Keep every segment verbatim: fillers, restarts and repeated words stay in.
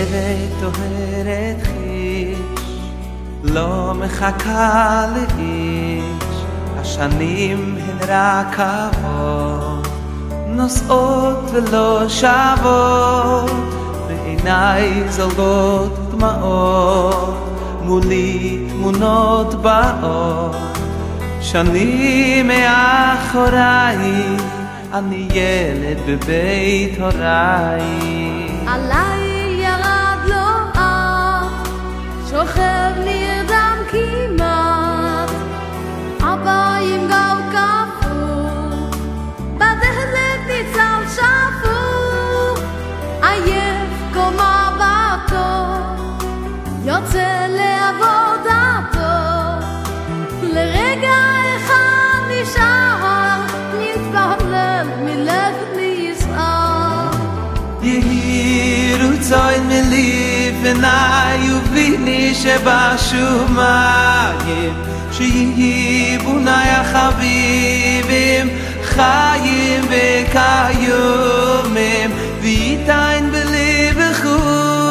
רכבת טוהרת חיש, לא מחכה לאיש, השנים הן רק עבור, נוסעות ולא שבות, בעיניי זולגות דמעות, מולי תמונות באות, שנים מאחוריי, אני ילד בבית הוריי. עליי ירד לו אף, שוכב נרדם כמעט, אבא עם גב כפוף, בדלת ניצל שפוף, עייף כמו מבטו, יוצא לעבודתו, לרגע אחד נשאר, נתפלל מלב נסער. יהי רוצוי מלפני וביני שבשמיים, שיהי בוני החביבים, חיים וקיומים, ויתן בלבכו,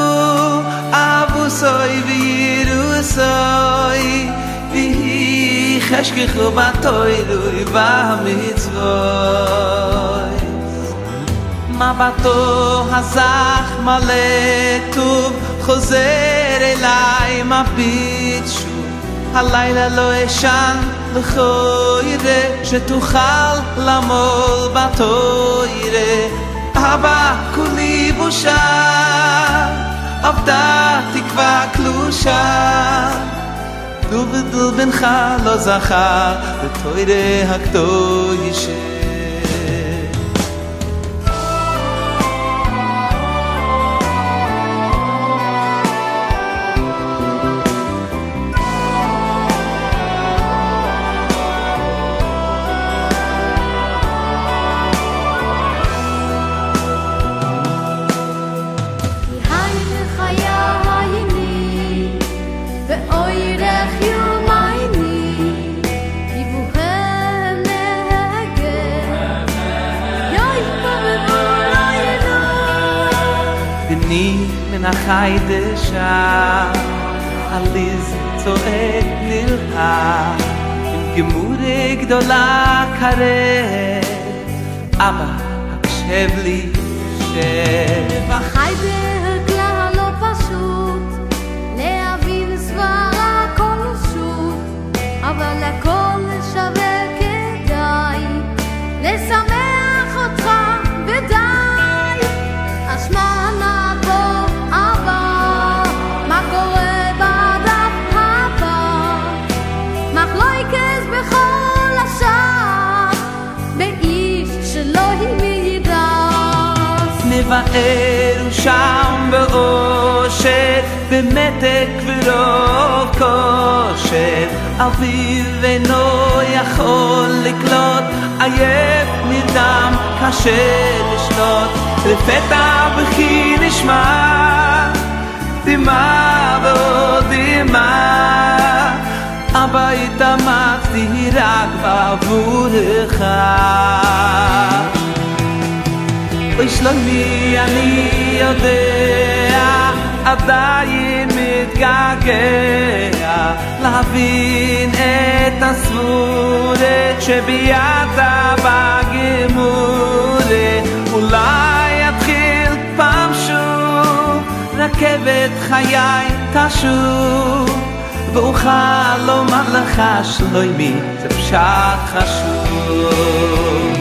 אבוסוי וירוסוי, ויהי חשכחו בתוירוי במצווי. מבטו הזך מלא טוב, חוזר אליי מביט שוב, הלילה לא אשן לכוירה, שתוכל למול בתוירה. אבא כולי בושה, עבדה תקווה קלושה, דו ודל בנך לא זכה בתוירה הקדושה. מן החיידשה, עליז צועק נלהב, עם גמורה גדולה קרב, אבא הקשב לי שב. בחיידר כלל לא פשוט, להבין סברה כל שוט, אבל הכל שווה כדאי, לשמח אותך ודי. אשמנה פה אבא, מה קורה בדף הבא, מחלוקת בכל השעה, באיש שלא ימידס. נבער שם באושר, במתק ורוב כושר, אביו אינו יכול לקלוט, עייף נרדם קשה לשלוט, לפתע בכי נשמע דמעה ועוד דמעה, אבא התאמצתי רק בעבורך. אוי שלומי אני יודע, עדיין מתגעגע, להבין את הסבורת שביאתה בגמורה, אולי יתחיל פעם שוב, רכבת חיי תשוב, ואוכל לומר לך שלומי, זה פשט חשוב.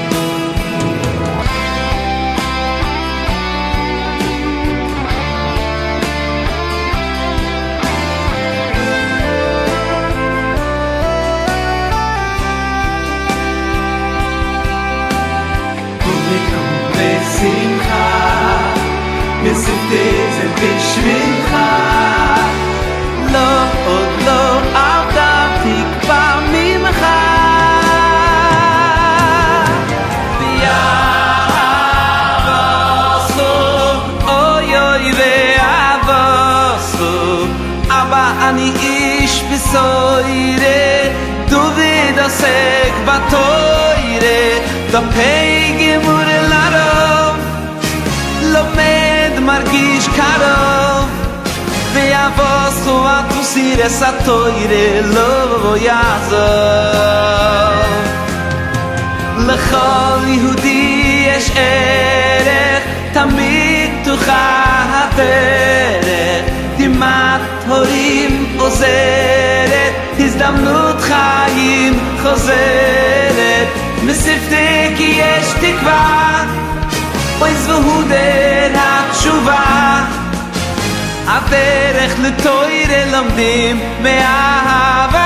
בשמחה, בסרטי זה בשבילך, לא עוד לא עבדה תקווה ממך, ויעבוסו, אוי אוי ויעבוסו, אבא אני איש בסוירה, דוד עוסק בתוירה, דפי גמור לרוב, לומד מה מרגיש קרוב ויבוס חועת וסיר הסתוירה לא יעזוב לכל יהודי יש ערך תמיד פתוחה הדרך דמעת הורים עוזרת הזדמנות חיים חוזרת מספתי כי יש תקווה אויז והודר התשובה הדרך לתוירה לומדים מאהבה